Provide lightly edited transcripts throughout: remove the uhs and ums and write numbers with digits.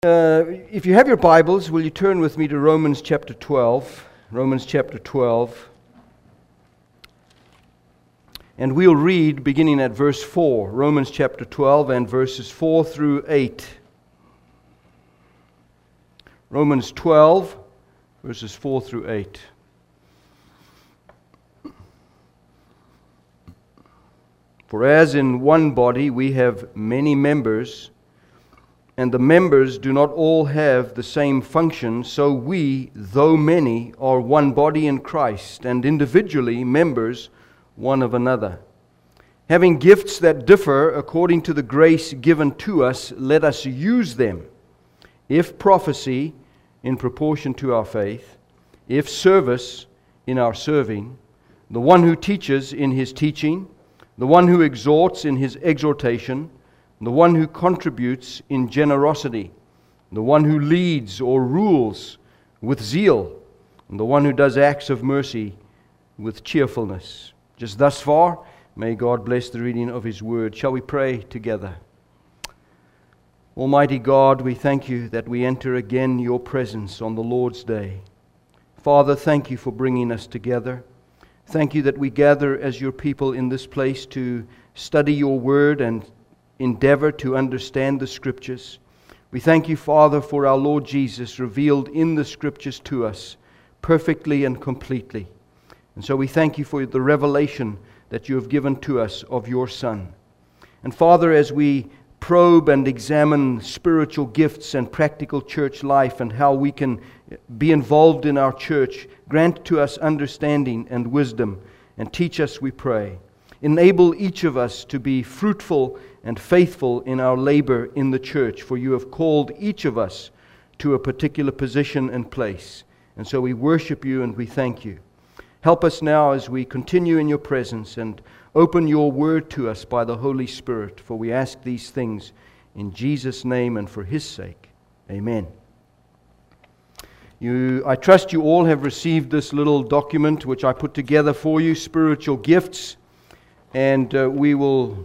If you have your Bibles, will you turn with me to Romans chapter 12? Romans chapter 12. And we'll read beginning at verse 4. Romans chapter 12 and verses 4 through 8. Romans 12, verses 4 through 8. For as in one body we have many members, and the members do not all have the same function, so we, though many, are one body in Christ, and individually members one of another. Having gifts that differ according to the grace given to us, let us use them. If prophecy, in proportion to our faith; if service, in our serving; the one who teaches, in his teaching; the one who exhorts, in his exhortation; the one who contributes in generosity; the one who leads or rules with zeal; and the one who does acts of mercy with cheerfulness. Just thus far, may God bless the reading of His Word. Shall we pray together? Almighty God, we thank You that we enter again Your presence on the Lord's Day. Father, thank You for bringing us together. Thank You that we gather as Your people in this place to study Your Word and endeavor to understand the Scriptures. We thank You, Father, for our Lord Jesus revealed in the Scriptures to us perfectly and completely. And so we thank You for the revelation that You have given to us of Your Son. And Father, as we probe and examine spiritual gifts and practical church life and how we can be involved in our church, grant to us understanding and wisdom, and teach us, we pray. Enable each of us to be fruitful and faithful in our labor in the church, for You have called each of us to a particular position and place. And so we worship You and we thank You. Help us now as we continue in Your presence, and open Your Word to us by the Holy Spirit, for we ask these things in Jesus' name and for His sake. Amen. I trust you all have received this little document which I put together for you, Spiritual Gifts, and we will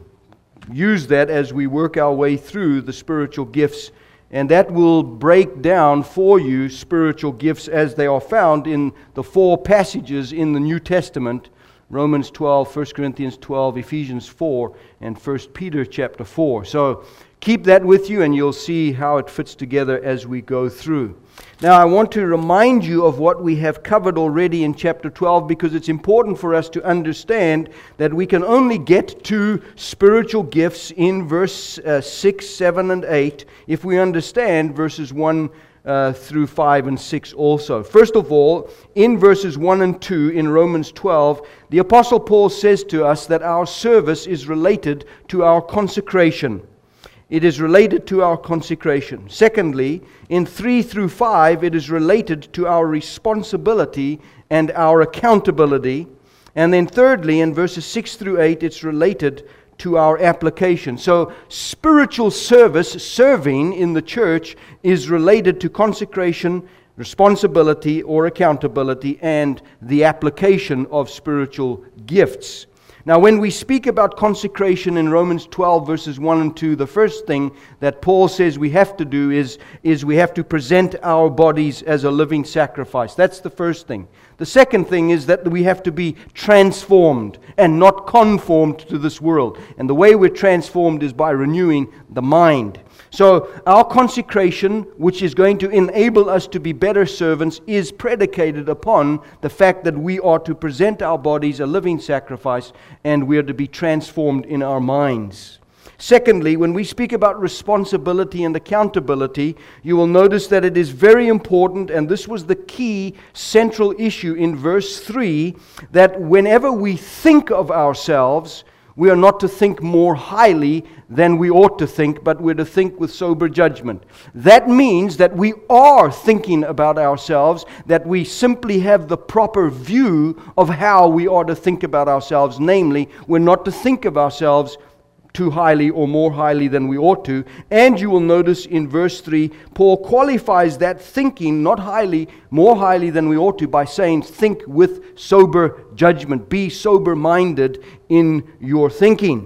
use that as we work our way through the spiritual gifts, and that will break down for you spiritual gifts as they are found in the four passages in the New Testament: Romans 12, 1 Corinthians 12, Ephesians 4, and 1 Peter chapter 4. So keep that with you and you'll see how it fits together as we go through. Now I want to remind you of what we have covered already in chapter 12, because it's important for us to understand that we can only get to spiritual gifts in verse 6, 7, and 8 if we understand verses 1 through 5 and 6 also. First of all, in verses 1 and 2 in Romans 12, the Apostle Paul says to us that our service is related to our consecration. It is related to our consecration. Secondly, in 3 through 5, it is related to our responsibility and our accountability. And then thirdly, in verses 6 through 8, it's related to our application. So spiritual service, serving in the church, is related to consecration, responsibility or accountability, and the application of spiritual gifts. Now, when we speak about consecration in Romans 12, verses 1 and 2, the first thing that Paul says we have to do is we have to present our bodies as a living sacrifice. That's the first thing. The second thing is that we have to be transformed and not conformed to this world. And the way we're transformed is by renewing the mind. So our consecration, which is going to enable us to be better servants, is predicated upon the fact that we are to present our bodies a living sacrifice, and we are to be transformed in our minds. Secondly, when we speak about responsibility and accountability, you will notice that it is very important, and this was the key central issue in verse 3, that whenever we think of ourselves, we are not to think more highly than we ought to think, but we're to think with sober judgment. That means that we are thinking about ourselves, that we simply have the proper view of how we are to think about ourselves. Namely, we're not to think of ourselves too highly or more highly than we ought to. And you will notice in verse 3, Paul qualifies that thinking not highly, more highly than we ought to, by saying, think with sober judgment. Be sober-minded in your thinking.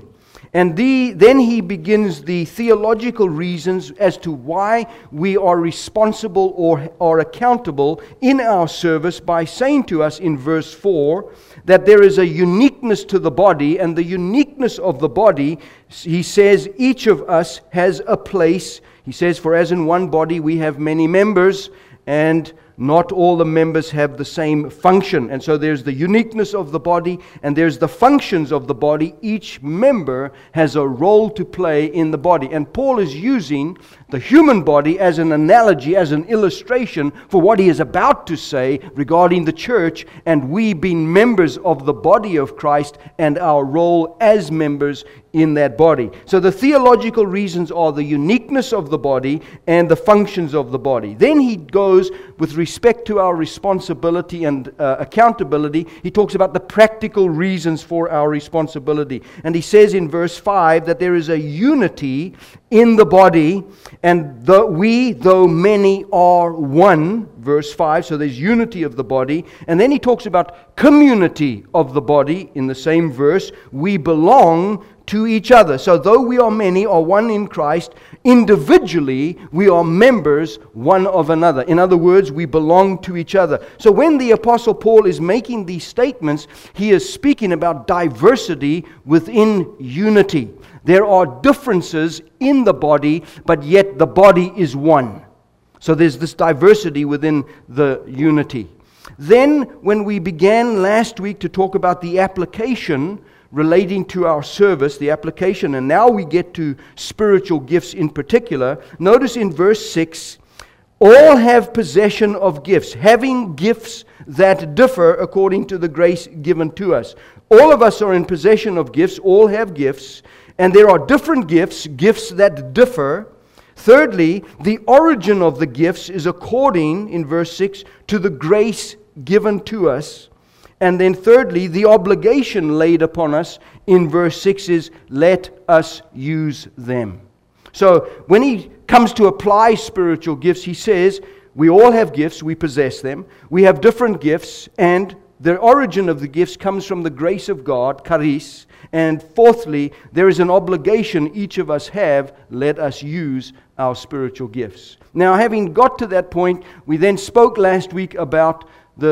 And then he begins the theological reasons as to why we are responsible or are accountable in our service by saying to us in verse 4 that there is a uniqueness to the body, and the uniqueness of the body, he says, each of us has a place. He says, for as in one body we have many members, and not all the members have the same function. And so there's the uniqueness of the body, and there's the functions of the body. Each member has a role to play in the body. And Paul is using the human body as an analogy, as an illustration for what he is about to say regarding the church, and we being members of the body of Christ and our role as members in that body. So the theological reasons are the uniqueness of the body and the functions of the body. Then he goes with respect to our responsibility and accountability. He talks about the practical reasons for our responsibility. And he says in verse 5 that there is a unity in the body, and we, though many, are one. Verse 5, so there's unity of the body. And then he talks about community of the body in the same verse. We belong to each other. So though we are many, are one in Christ, individually we are members one of another. In other words, we belong to each other. So when the Apostle Paul is making these statements, he is speaking about diversity within unity. There are differences in the body, but yet the body is one. So there's this diversity within the unity. Then when we began last week to talk about the application relating to our service, the application, and now we get to spiritual gifts in particular. Notice in verse 6, all have possession of gifts, having gifts that differ according to the grace given to us. All of us are in possession of gifts, all have gifts, and there are different gifts, gifts that differ. Thirdly, the origin of the gifts is according, in verse 6, to the grace given to us. And then thirdly, the obligation laid upon us in verse 6 is, let us use them. So when he comes to apply spiritual gifts, he says, we all have gifts, we possess them. We have different gifts, and the origin of the gifts comes from the grace of God, charis. And fourthly, there is an obligation each of us have, let us use our spiritual gifts. Now, having got to that point, we then spoke last week about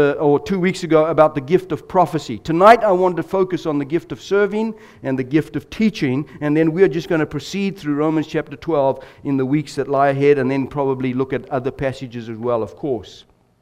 2 weeks ago about the gift of prophecy. Tonight I want to focus on the gift of serving and the gift of teaching, and then we're just going to proceed through Romans chapter 12 in the weeks that lie ahead, and then probably look at other passages as well, of course.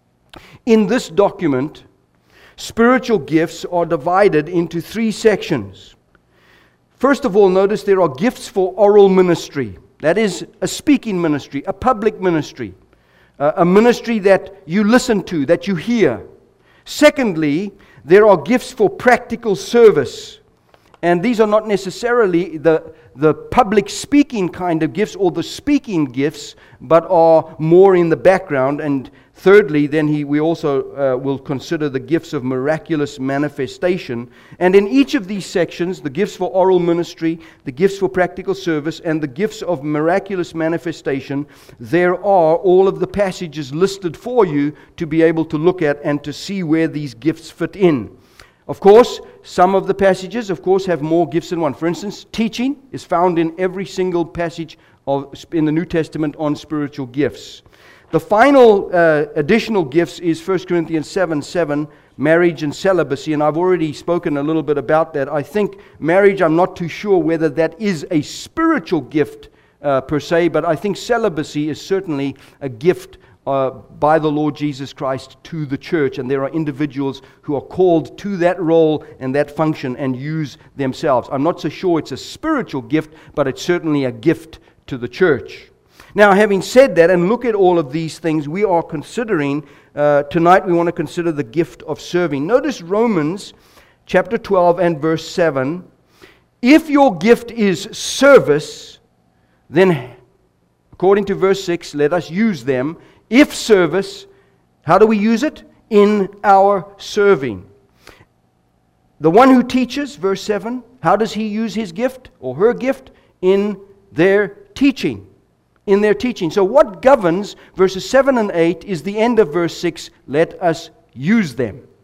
In this document, spiritual gifts are divided into 3 sections. First of all, notice there are gifts for oral ministry. That is a speaking ministry, a public ministry. A ministry that you listen to, that you hear. Secondly, there are gifts for practical service. And these are not necessarily the public speaking kind of gifts or the speaking gifts, but are more in the background. And thirdly, then we also will consider the gifts of miraculous manifestation. And in each of these sections, the gifts for oral ministry, the gifts for practical service, and the gifts of miraculous manifestation, there are all of the passages listed for you to be able to look at and to see where these gifts fit in. Of course, some of the passages, have more gifts than one. For instance, teaching is found in every single passage in the New Testament on spiritual gifts. The final additional gifts is 1 Corinthians 7:7, marriage and celibacy, and I've already spoken a little bit about that. I think marriage, I'm not too sure whether that is a spiritual gift per se, but I think celibacy is certainly a gift by the Lord Jesus Christ to the church, and there are individuals who are called to that role and that function and use themselves. I'm not so sure it's a spiritual gift, but it's certainly a gift to the church. Now, having said that, and look at all of these things, we are considering, tonight we want to consider the gift of serving. Notice Romans chapter 12 and verse 7. If your gift is service, then according to verse 6, let us use them. If service, how do we use it? In our serving. The one who teaches, verse 7, how does he use his gift or her gift? In their teaching. In their teaching. So what governs verses 7 and 8 is the end of verse 6, let us use them.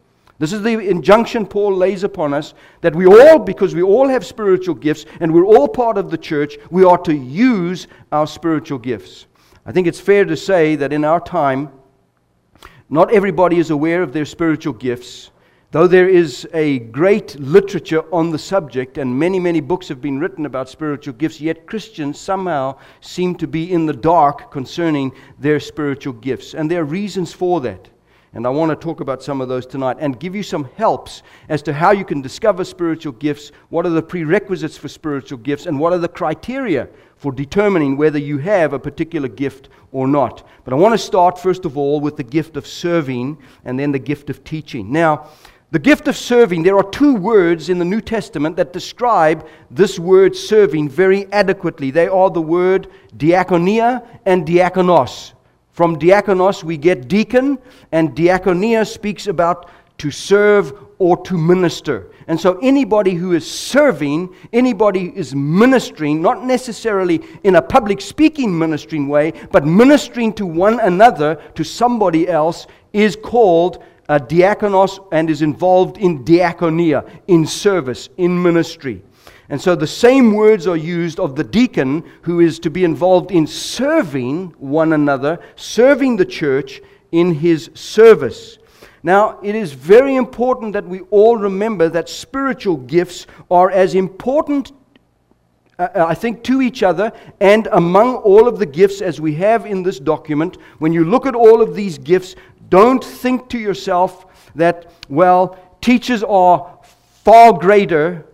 This is the injunction Paul lays upon us, that we all, because we all have spiritual gifts and we're all part of the church, we are to use our spiritual gifts. I think it's fair to say that in our time, not everybody is aware of their spiritual gifts, though there is a great literature on the subject and many, many books have been written about spiritual gifts, yet Christians somehow seem to be in the dark concerning their spiritual gifts. And there are reasons for that. And I want to talk about some of those tonight and give you some helps as to how you can discover spiritual gifts, what are the prerequisites for spiritual gifts, and what are the criteria for determining whether you have a particular gift or not. But I want to start, first of all, with the gift of serving and then the gift of teaching. Now, the gift of serving, there are two words in the New Testament that describe this word serving very adequately. They are the word diakonia and diakonos. From diakonos we get deacon, and diakonia speaks about to serve or to minister. And so anybody who is serving, anybody who is ministering, not necessarily in a public speaking ministering way, but ministering to one another, to somebody else, is called a diakonos and is involved in diakonia, in service, in ministry. And so the same words are used of the deacon who is to be involved in serving one another, serving the church in his service. Now, it is very important that we all remember that spiritual gifts are as important, I think, to each other and among all of the gifts as we have in this document. When you look at all of these gifts, don't think to yourself that, well, teachers are far greater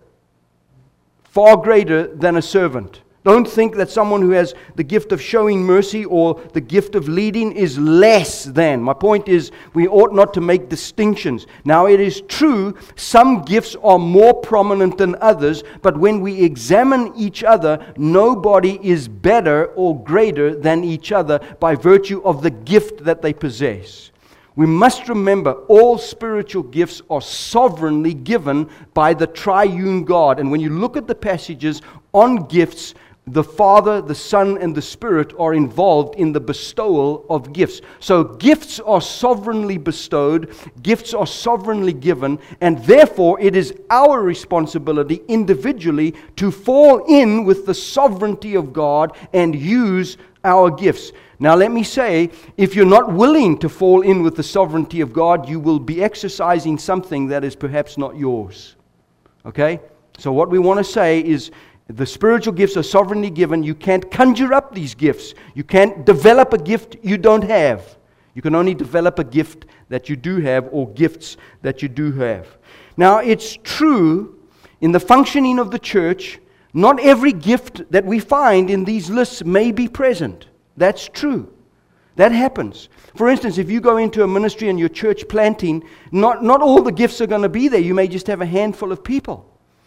than a servant. Don't think that someone who has the gift of showing mercy or the gift of leading is less than. My point is, we ought not to make distinctions. Now, it is true, some gifts are more prominent than others, but when we examine each other, nobody is better or greater than each other by virtue of the gift that they possess. We must remember all spiritual gifts are sovereignly given by the triune God. And when you look at the passages on gifts, the Father, the Son, and the Spirit are involved in the bestowal of gifts. So gifts are sovereignly bestowed, gifts are sovereignly given, and therefore it is our responsibility individually to fall in with the sovereignty of God and use our gifts. Now let me say, if you're not willing to fall in with the sovereignty of God, you will be exercising something that is perhaps not yours. Okay? So what we want to say is, the spiritual gifts are sovereignly given. You can't conjure up these gifts. You can't develop a gift you don't have. You can only develop a gift that you do have, or gifts that you do have. Now it's true, in the functioning of the church, not every gift that we find in these lists may be present. That's true. That happens. For instance, if you go into a ministry and you're church planting, not all the gifts are going to be there. You may just have a handful of people.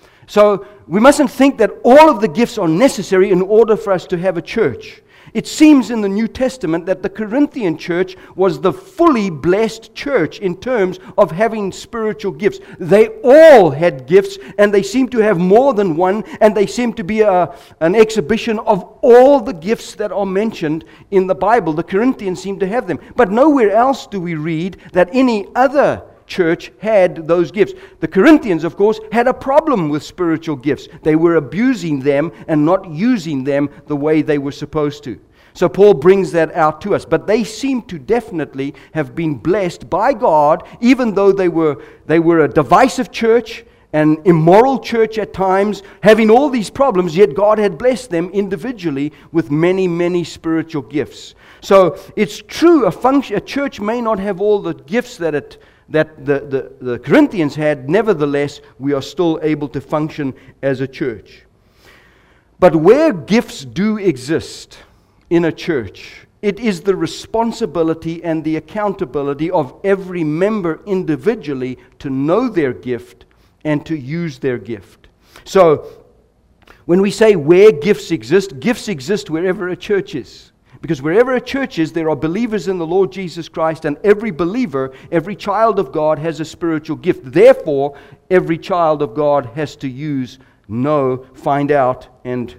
So we mustn't think that all of the gifts are necessary in order for us to have a church. It seems in the New Testament that the Corinthian church was the fully blessed church in terms of having spiritual gifts. They all had gifts, and they seem to have more than one, and they seem to be an exhibition of all the gifts that are mentioned in the Bible. The Corinthians seem to have them. But nowhere else do we read that any other church had those gifts. The Corinthians, of course, had a problem with spiritual gifts. They were abusing them and not using them the way they were supposed to. So Paul brings that out to us. But they seem to definitely have been blessed by God, even though they were a divisive church, an immoral church at times, having all these problems, yet God had blessed them individually with many, many spiritual gifts. So it's true, a church may not have all the gifts that the Corinthians had. Nevertheless, we are still able to function as a church. But where gifts do exist in a church, it is the responsibility and the accountability of every member individually to know their gift and to use their gift. So, when we say where gifts exist wherever a church is. Because wherever a church is, there are believers in the Lord Jesus Christ, and every believer, every child of God has a spiritual gift. Therefore, every child of God has to use, know, find out, and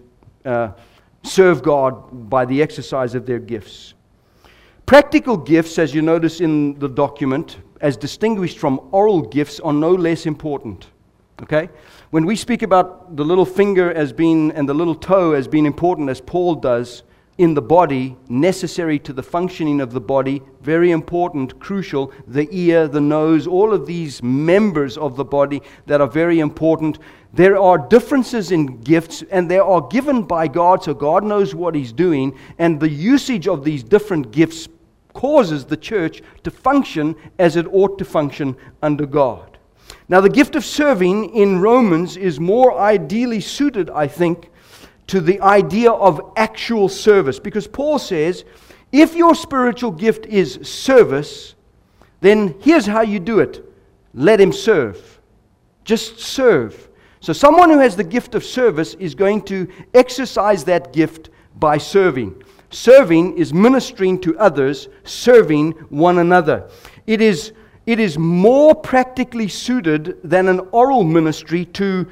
serve God by the exercise of their gifts. Practical gifts, as you notice in the document, as distinguished from oral gifts, are no less important. Okay? When we speak about the little finger as being, and the little toe as being important, as Paul does, in the body, necessary to the functioning of the body, very important, crucial, the ear, the nose, all of these members of the body that are very important. There are differences in gifts, and they are given by God, so God knows what He's doing, and the usage of these different gifts causes the church to function as it ought to function under God. Now, the gift of serving in Romans is more ideally suited, I think, to the idea of actual service. Because Paul says, if your spiritual gift is service, then here's how you do it. Let him serve. Just serve. So someone who has the gift of service is going to exercise that gift by serving. Serving is ministering to others, serving one another. It is more practically suited than an oral ministry to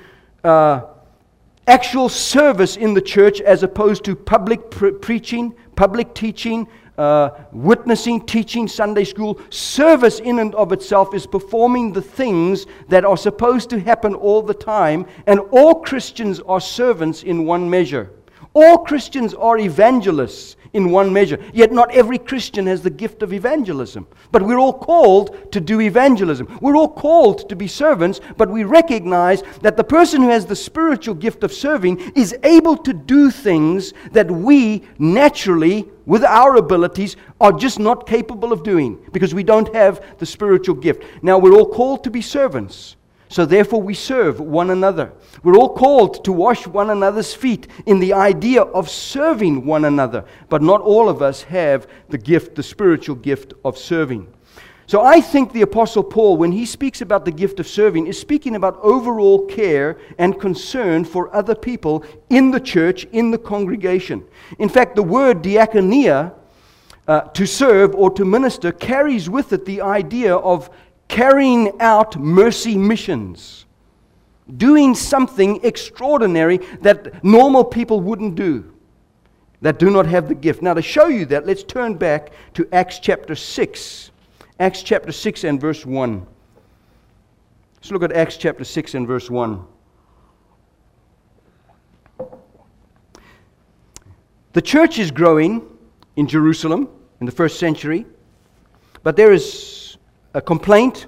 actual service in the church, as opposed to public preaching, public teaching, witnessing, teaching, Sunday school. Service in and of itself is performing the things that are supposed to happen all the time, and all Christians are servants in one measure. All Christians are evangelists in one measure. Yet not every Christian has the gift of evangelism. But we're all called to do evangelism. We're all called to be servants, but we recognize that the person who has the spiritual gift of serving is able to do things that we naturally, with our abilities, are just not capable of doing, because we don't have the spiritual gift. Now, we're all called to be servants. So therefore we serve one another. We're all called to wash one another's feet in the idea of serving one another. But not all of us have the gift, the spiritual gift of serving. So I think the Apostle Paul, when he speaks about the gift of serving, is speaking about overall care and concern for other people in the church, in the congregation. In fact, the word diakonia, to serve or to minister, carries with it the idea of carrying out mercy missions, doing something extraordinary that normal people wouldn't do, that do not have the gift. Now, to show you that, let's turn back to Acts chapter 6. Acts chapter 6 and verse 1. Let's look at Acts chapter 6 and verse 1. The church is growing in Jerusalem in the first century, but there is a complaint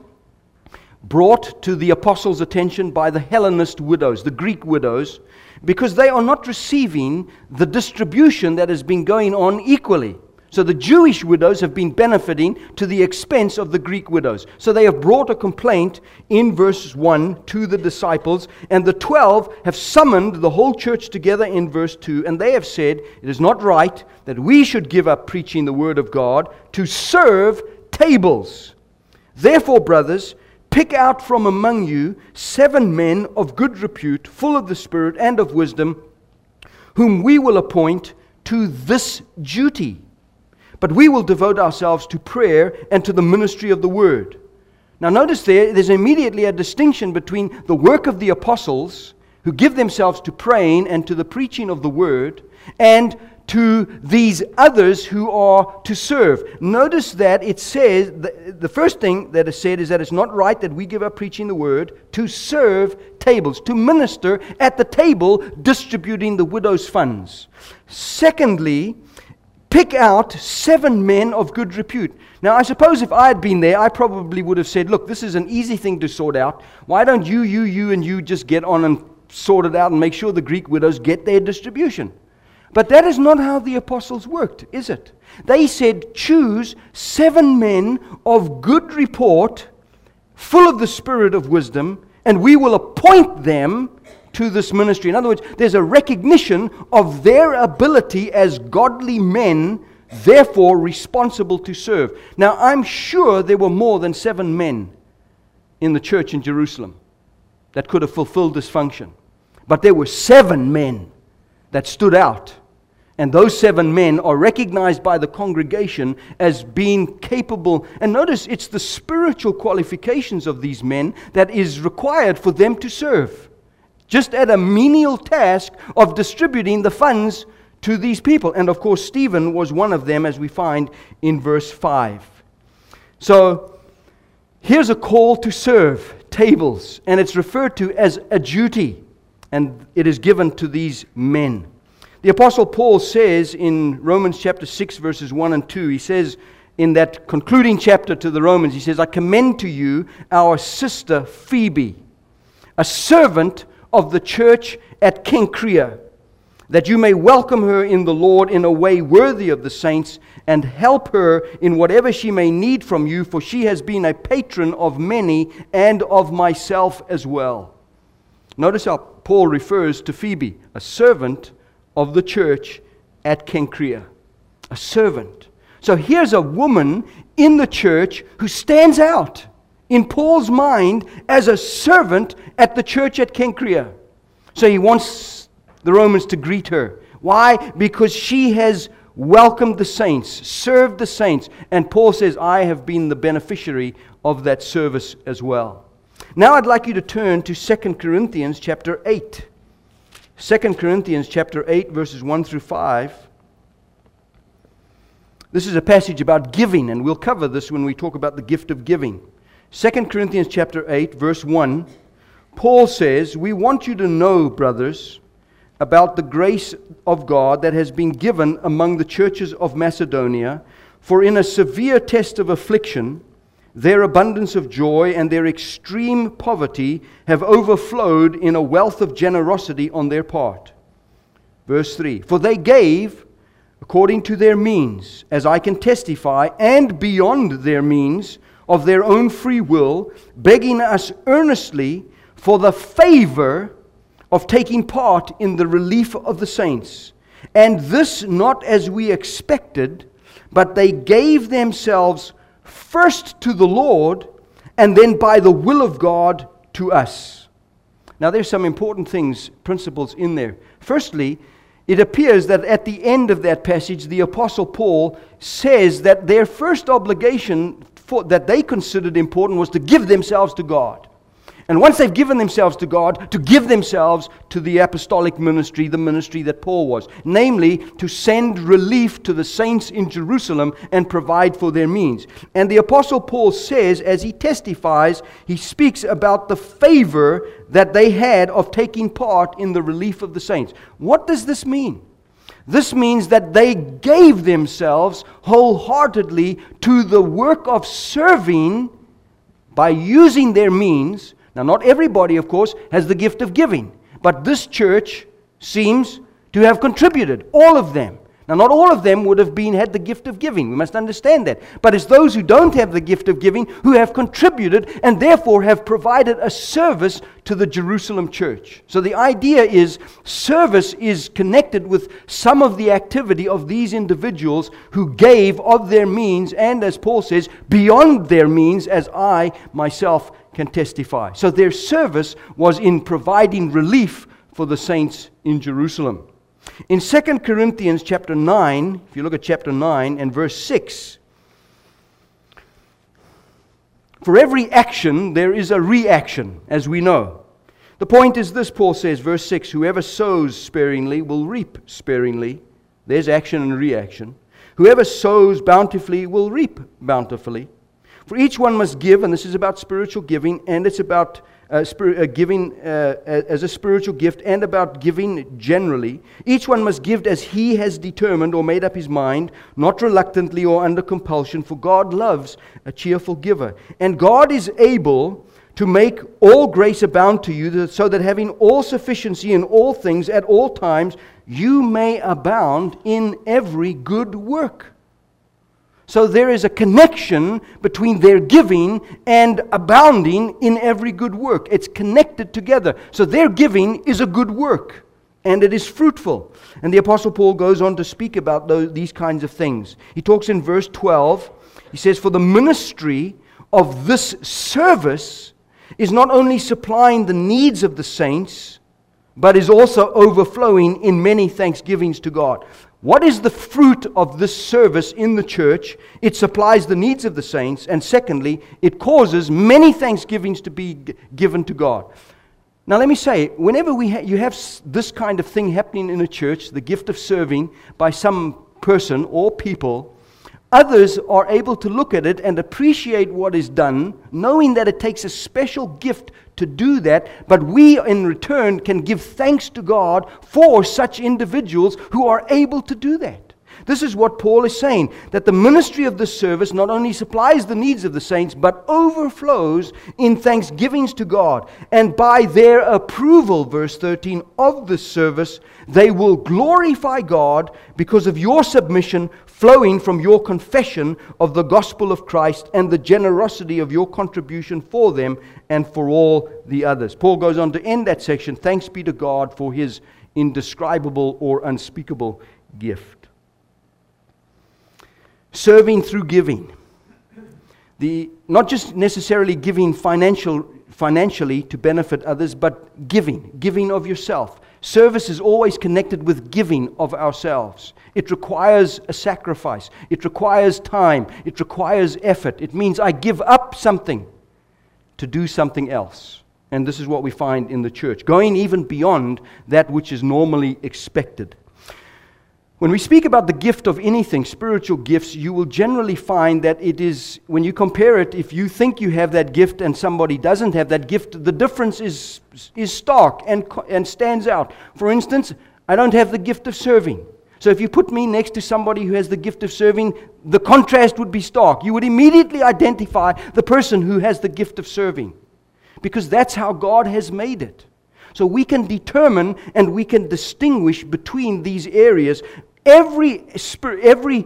brought to the apostles' attention by the Hellenist widows, the Greek widows, because they are not receiving the distribution that has been going on equally. So the Jewish widows have been benefiting to the expense of the Greek widows. So they have brought a complaint in verse 1 to the disciples, and the 12 have summoned the whole church together in verse 2, and they have said, it is not right that we should give up preaching the word of God to serve tables. Therefore, brothers, pick out from among you 7 men of good repute, full of the Spirit and of wisdom, whom we will appoint to this duty. But we will devote ourselves to prayer and to the ministry of the word. Now notice there's immediately a distinction between the work of the apostles, who give themselves to praying and to the preaching of the word, and to these others who are to serve. Notice that it says, the first thing that is said is that it's not right that we give up preaching the word to serve tables, to minister at the table distributing the widow's funds. Secondly, pick out 7 men of good repute. Now, I suppose if I had been there, I probably would have said, look, this is an easy thing to sort out. Why don't you just get on and sort it out and make sure the Greek widows get their distribution? But that is not how the apostles worked, is it? They said, choose 7 men of good report, full of the spirit of wisdom, and we will appoint them to this ministry. In other words, there's a recognition of their ability as godly men, therefore responsible to serve. Now, I'm sure there were more than 7 men in the church in Jerusalem that could have fulfilled this function. But there were 7 men that stood out. And those 7 men are recognized by the congregation as being capable. And notice, it's the spiritual qualifications of these men that is required for them to serve. Just at a menial task of distributing the funds to these people. And of course, Stephen was one of them, as we find in verse 5. So, Here's a call to serve tables, and it's referred to as a duty, and it is given to these men. The Apostle Paul says in Romans chapter 6, verses 1 and 2, he says in that concluding chapter to the Romans, he says, I commend to you our sister Phoebe, a servant of the church at Cenchrea, that you may welcome her in the Lord in a way worthy of the saints, and help her in whatever she may need from you, for she has been a patron of many and of myself as well. Notice how Paul refers to Phoebe, a servant of the church at Cenchrea. A servant. So here's a woman in the church who stands out in Paul's mind as a servant at the church at Cenchrea. So he wants the Romans to greet her. Why? Because she has welcomed the saints, served the saints. And Paul says, I have been the beneficiary of that service as well. Now I'd like you to turn to 2 Corinthians chapter 8. 2 Corinthians chapter 8, verses 1 through 5. This is a passage about giving, and we'll cover this when we talk about the gift of giving. 2 Corinthians chapter 8, verse 1, Paul says, we want you to know, brothers, about the grace of God that has been given among the churches of Macedonia, for in a severe test of affliction, their abundance of joy and their extreme poverty have overflowed in a wealth of generosity on their part. Verse 3, for they gave according to their means, as I can testify, and beyond their means, of their own free will, begging us earnestly for the favor of taking part in the relief of the saints. And this not as we expected, but they gave themselves first to the Lord, and then by the will of God to us. Now there's some important things, principles in there. Firstly, it appears that at the end of that passage, the Apostle Paul says that their first obligation that they considered important was to give themselves to God. And once they've given themselves to God, to give themselves to the apostolic ministry, the ministry that Paul was. Namely, to send relief to the saints in Jerusalem and provide for their means. And the Apostle Paul says, as he testifies, he speaks about the favor that they had of taking part in the relief of the saints. What does this mean? This means that they gave themselves wholeheartedly to the work of serving by using their means. Now, not everybody, of course, has the gift of giving. But this church seems to have contributed, all of them. Now, not all of them would have had the gift of giving. We must understand that. But it's those who don't have the gift of giving who have contributed and therefore have provided a service to the Jerusalem church. So the idea is service is connected with some of the activity of these individuals who gave of their means and, as Paul says, beyond their means, as I myself can testify. So their service was in providing relief for the saints in Jerusalem. In 2 Corinthians chapter 9, if you look at chapter 9 and verse 6, for every action there is a reaction, as we know. The point is this, Paul says, verse 6, whoever sows sparingly will reap sparingly. There's action and reaction. Whoever sows bountifully will reap bountifully. For each one must give, and this is about spiritual giving, and it's about giving as a spiritual gift, and about giving generally. Each one must give as he has determined or made up his mind, not reluctantly or under compulsion, for God loves a cheerful giver. And God is able to make all grace abound to you, so that having all sufficiency in all things at all times, you may abound in every good work. So there is a connection between their giving and abounding in every good work. It's connected together. So their giving is a good work, and it is fruitful. And the Apostle Paul goes on to speak about these kinds of things. He talks in verse 12. He says, for the ministry of this service is not only supplying the needs of the saints, but is also overflowing in many thanksgivings to God. What is the fruit of this service in the church? It supplies the needs of the saints, and secondly, it causes many thanksgivings to be given to God. Now let me say, whenever you have this kind of thing happening in a church, the gift of serving by some person or people, others are able to look at it and appreciate what is done, knowing that it takes a special gift to do that, but we in return can give thanks to God for such individuals who are able to do that. This is what Paul is saying, that the ministry of this service not only supplies the needs of the saints, but overflows in thanksgivings to God. And by their approval, verse 13, of this service, they will glorify God because of your submission flowing from your confession of the gospel of Christ and the generosity of your contribution for them and for all the others. Paul goes on to end that section, thanks be to God for His indescribable or unspeakable gift. Serving through giving. Not just necessarily giving financially to benefit others, but giving of yourself. Service is always connected with giving of ourselves. It requires a sacrifice. It requires time. It requires effort. It means I give up something to do something else. And this is what we find in the church, going even beyond that which is normally expected. When we speak about the gift of anything, spiritual gifts, you will generally find that it is, when you compare it, if you think you have that gift and somebody doesn't have that gift, the difference is stark and stands out. For instance, I don't have the gift of serving. So if you put me next to somebody who has the gift of serving, the contrast would be stark. You would immediately identify the person who has the gift of serving, because that's how God has made it. So we can determine and we can distinguish between these areas. Every service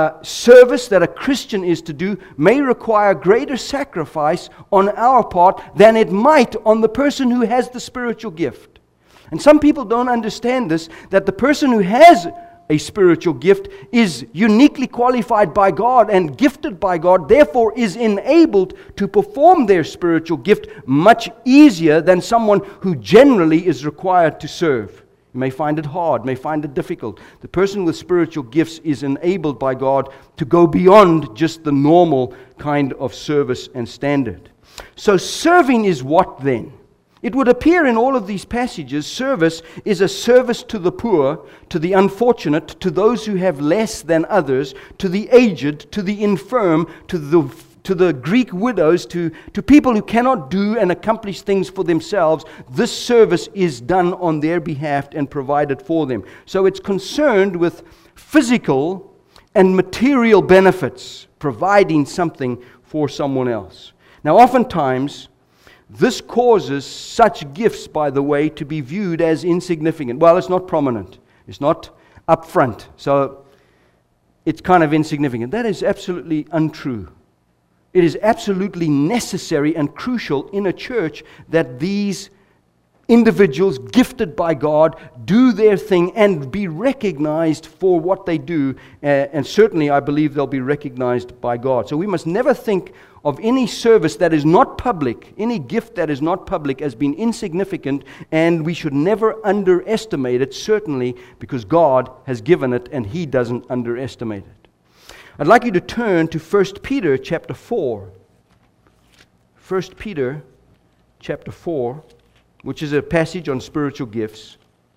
that a Christian is to do may require greater sacrifice on our part than it might on the person who has the spiritual gift. And some people don't understand this, that the person who has a spiritual gift is uniquely qualified by God and gifted by God, therefore is enabled to perform their spiritual gift much easier than someone who generally is required to serve. You may find it hard, may find it difficult. The person with spiritual gifts is enabled by God to go beyond just the normal kind of service and standard. So serving is what then? It would appear in all of these passages, service is a service to the poor, to the unfortunate, to those who have less than others, to the aged, to the infirm, to the Greek widows, to people who cannot do and accomplish things for themselves. This service is done on their behalf and provided for them. So it's concerned with physical and material benefits, providing something for someone else. Now, oftentimes, this causes such gifts, by the way, to be viewed as insignificant. Well, it's not prominent. It's not upfront. So it's kind of insignificant. That is absolutely untrue. It is absolutely necessary and crucial in a church that these individuals gifted by God do their thing and be recognized for what they do. And certainly I believe they'll be recognized by God. So we must never think of any service that is not public, any gift that is not public, as being insignificant, and we should never underestimate it, certainly because God has given it and He doesn't underestimate it. I'd like you to turn to 1 Peter chapter 4. 1 Peter chapter 4, which is a passage on spiritual gifts.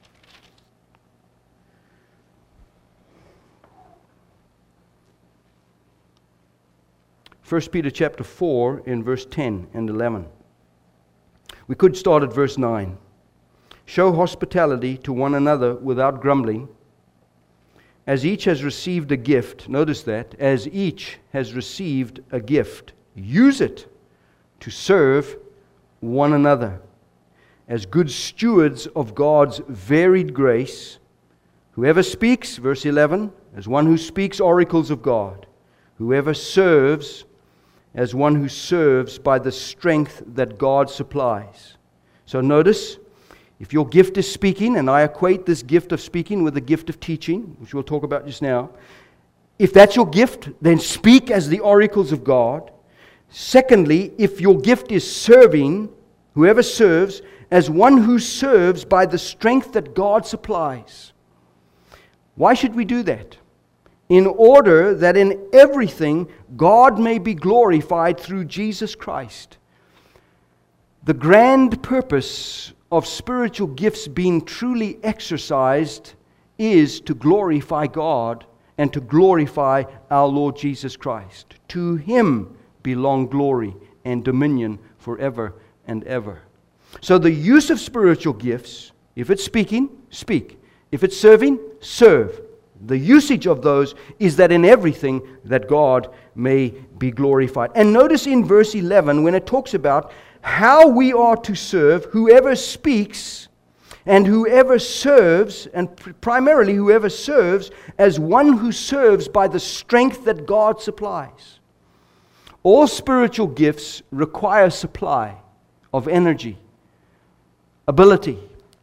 First Peter chapter 4 in verse 10 and 11. We could start at verse 9. Show hospitality to one another without grumbling. As each has received a gift, notice that, as each has received a gift, use it to serve one another as good stewards of God's varied grace. Whoever speaks, verse 11, as one who speaks oracles of God. Whoever serves, as one who serves by the strength that God supplies. So notice, if your gift is speaking, and I equate this gift of speaking with the gift of teaching, which we'll talk about just now. If that's your gift, then speak as the oracles of God. Secondly, if your gift is serving, whoever serves, as one who serves by the strength that God supplies. Why should we do that? In order that in everything God may be glorified through Jesus Christ. The grand purpose of spiritual gifts being truly exercised is to glorify God and to glorify our Lord Jesus Christ. To Him belong glory and dominion forever and ever. So the use of spiritual gifts, if it's speaking, speak. If it's serving, serve. The usage of those is that in everything that God may be glorified. And notice in verse 11 when it talks about how we are to serve, whoever speaks and whoever serves, and primarily whoever serves as one who serves by the strength that God supplies. All spiritual gifts require supply of energy, ability,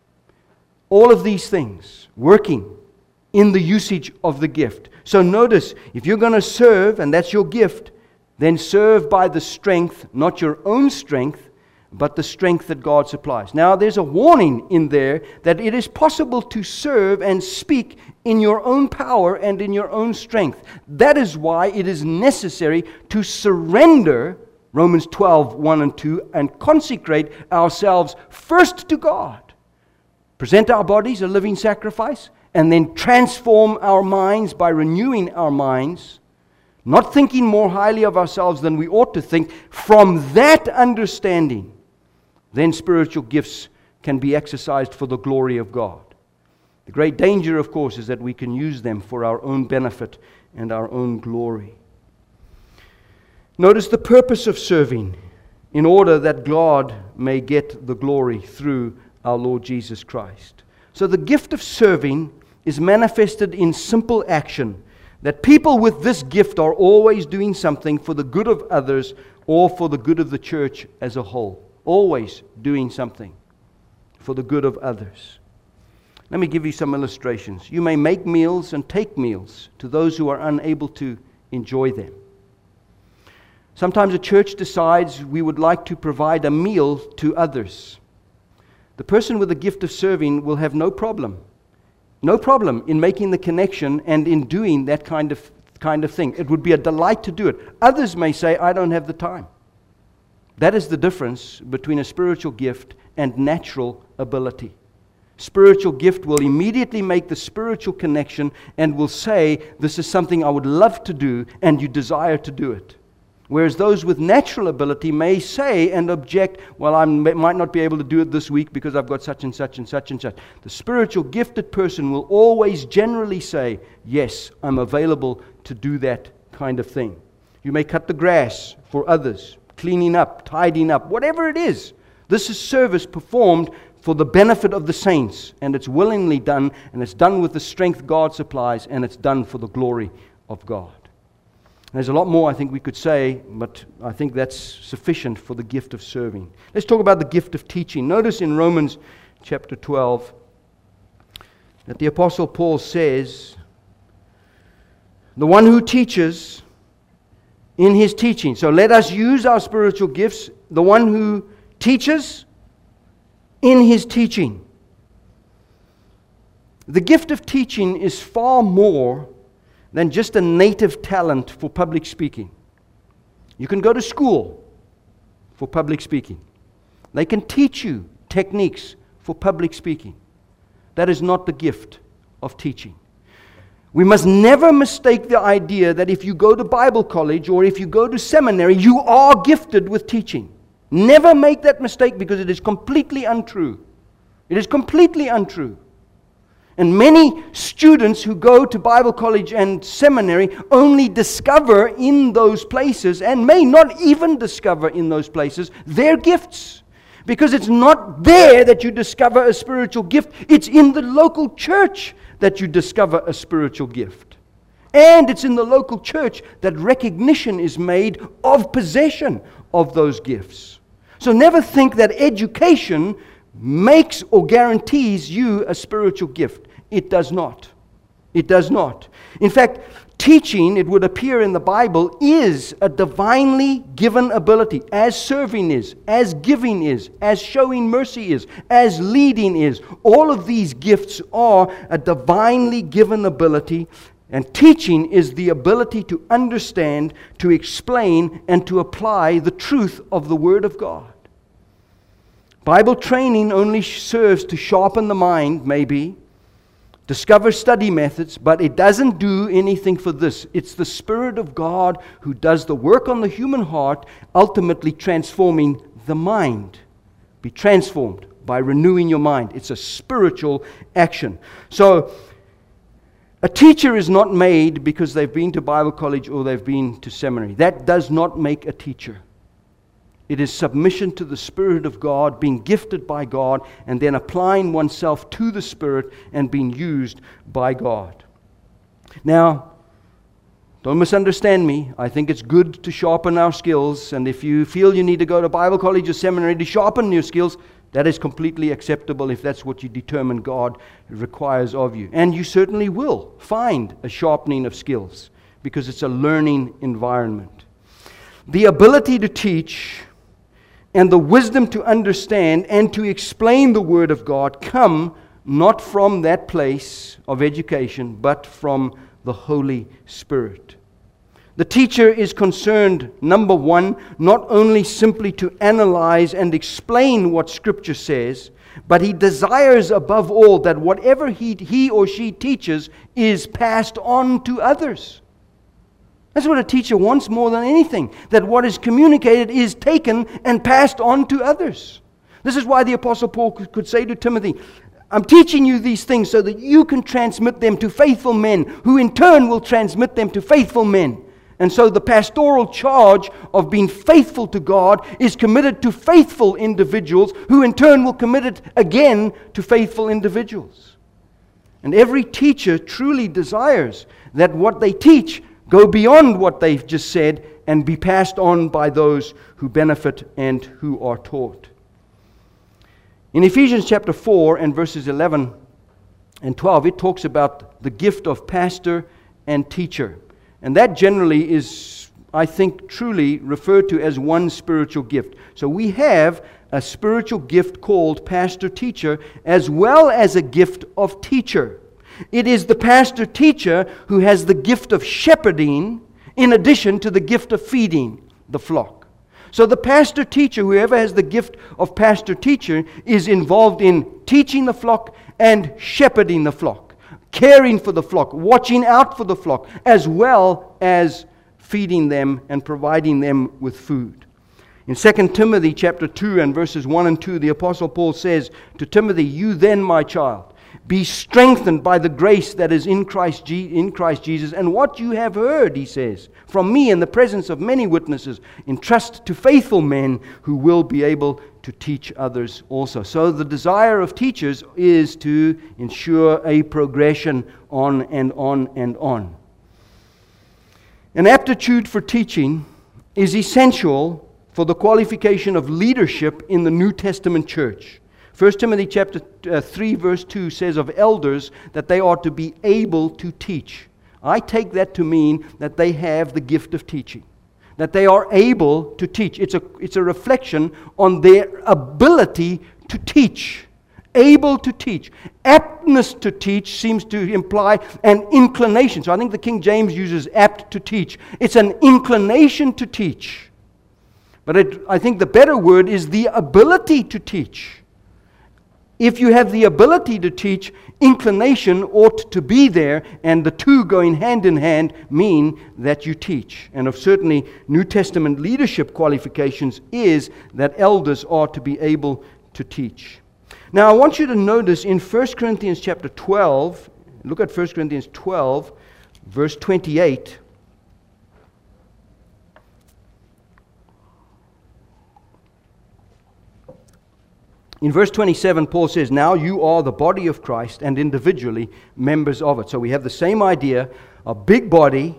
all of these things working in the usage of the gift. So notice, if you're going to serve, and that's your gift, then serve by the strength, not your own strength, but the strength that God supplies. Now, there's a warning in there that it is possible to serve and speak in your own power and in your own strength. That is why it is necessary to surrender, Romans 12, 1 and 2, and consecrate ourselves first to God. Present our bodies a living sacrifice, and then transform our minds by renewing our minds, not thinking more highly of ourselves than we ought to think. From that understanding, then spiritual gifts can be exercised for the glory of God. The great danger, of course, is that we can use them for our own benefit and our own glory. Notice the purpose of serving, in order that God may get the glory through our Lord Jesus Christ. So the gift of serving is manifested in simple action, that people with this gift are always doing something for the good of others or for the good of the church as a whole. Always doing something for the good of others. Let me give you some illustrations. You may make meals and take meals to those who are unable to enjoy them. Sometimes a church decides we would like to provide a meal to others. The person with the gift of serving will have no problem in making the connection and in doing that kind of thing. It would be a delight to do it. Others may say, I don't have the time. That is the difference between a spiritual gift and natural ability. Spiritual gift will immediately make the spiritual connection and will say, this is something I would love to do, and you desire to do it. Whereas those with natural ability may say and object, well, I might not be able to do it this week because I've got such and such and such and such. The spiritual gifted person will always generally say, yes, I'm available to do that kind of thing. You may cut the grass for others, cleaning up, tidying up, whatever it is. This is service performed for the benefit of the saints, and it's willingly done, and it's done with the strength God supplies, and it's done for the glory of God. There's a lot more I think we could say, but I think that's sufficient for the gift of serving. Let's talk about the gift of teaching. Notice in Romans chapter 12 that the Apostle Paul says, the one who teaches in his teaching. So let us use our spiritual gifts, the one who teaches in his teaching. The gift of teaching is far more than just a native talent for public speaking. You can go to school for public speaking. They can teach you techniques for public speaking. That is not the gift of teaching. We must never mistake the idea that if you go to Bible college or if you go to seminary, you are gifted with teaching. Never make that mistake, because it is completely untrue. It is completely untrue. And many students who go to Bible college and seminary only discover in those places, and may not even discover in those places, their gifts. Because it's not there that you discover a spiritual gift. It's in the local church that you discover a spiritual gift. And it's in the local church that recognition is made of possession of those gifts. So never think that education makes or guarantees you a spiritual gift. It does not. It does not. In fact, teaching, it would appear in the Bible, is a divinely given ability, as serving is, as giving is, as showing mercy is, as leading is. All of these gifts are a divinely given ability, and teaching is the ability to understand, to explain, and to apply the truth of the Word of God. Bible training only serves to sharpen the mind, maybe, discover study methods, but it doesn't do anything for this. It's the Spirit of God who does the work on the human heart, ultimately transforming the mind. Be transformed by renewing your mind. It's a spiritual action. So, a teacher is not made because they've been to Bible college or they've been to seminary. That does not make a teacher. It is submission to the Spirit of God, being gifted by God, and then applying oneself to the Spirit and being used by God. Now, don't misunderstand me. I think it's good to sharpen our skills, and if you feel you need to go to Bible college or seminary to sharpen your skills, that is completely acceptable if that's what you determine God requires of you. And you certainly will find a sharpening of skills because it's a learning environment. The ability to teach and the wisdom to understand and to explain the Word of God come not from that place of education, but from the Holy Spirit. The teacher is concerned, number one, not only simply to analyze and explain what Scripture says, but he desires above all that whatever he or she teaches is passed on to others. That's what a teacher wants more than anything, that what is communicated is taken and passed on to others. This is why the Apostle Paul could say to Timothy, I'm teaching you these things so that you can transmit them to faithful men, who in turn will transmit them to faithful men. And so the pastoral charge of being faithful to God is committed to faithful individuals, who in turn will commit it again to faithful individuals. And every teacher truly desires that what they teach go beyond what they've just said and be passed on by those who benefit and who are taught. In Ephesians chapter 4 and verses 11 and 12, it talks about the gift of pastor and teacher. And that generally is, I think, truly referred to as one spiritual gift. So we have a spiritual gift called pastor-teacher, as well as a gift of teacher. It is the pastor-teacher who has the gift of shepherding, in addition to the gift of feeding the flock. So the pastor-teacher, whoever has the gift of pastor-teacher, is involved in teaching the flock and shepherding the flock, caring for the flock, watching out for the flock, as well as feeding them and providing them with food. In 2 Timothy chapter 2 and verses 1 and 2, the Apostle Paul says to Timothy, "You then, my child, be strengthened by the grace that is in Christ Jesus, and what you have heard," he says, "from me in the presence of many witnesses, entrust to faithful men who will be able to teach others also." So the desire of teachers is to ensure a progression on and on and on. An aptitude for teaching is essential for the qualification of leadership in the New Testament church. 1 Timothy chapter 3 verse 2 says of elders that they are to be able to teach. I take that to mean that they have the gift of teaching, that they are able to teach. It's a reflection on their ability to teach. Able to teach. Aptness to teach seems to imply an inclination. So I think the King James uses apt to teach. It's an inclination to teach. But I think the better word is the ability to teach. If you have the ability to teach, inclination ought to be there, and the two going hand in hand mean that you teach. And of certainly New Testament leadership qualifications is that elders are to be able to teach. Now I want you to notice in 1 Corinthians chapter 12, look at 1 Corinthians 12, verse 28. In verse 27, Paul says, "Now you are the body of Christ and individually members of it." So we have the same idea, a big body,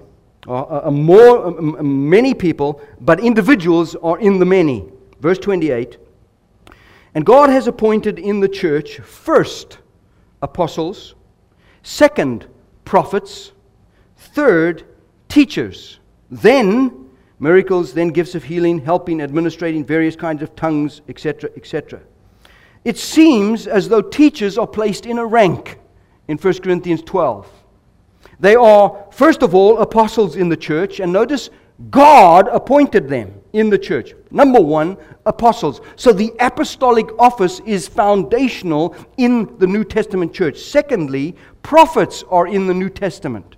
many people, but individuals are in the many. Verse 28, "And God has appointed in the church first apostles, second prophets, third teachers, then miracles, then gifts of healing, helping, administrating various kinds of tongues, etc., etc." It seems as though teachers are placed in a rank in 1 Corinthians 12. They are, first of all, apostles in the church, and notice God appointed them. in the church. Number one, apostles. So the apostolic office is foundational in the New Testament church. Secondly, prophets are in the New Testament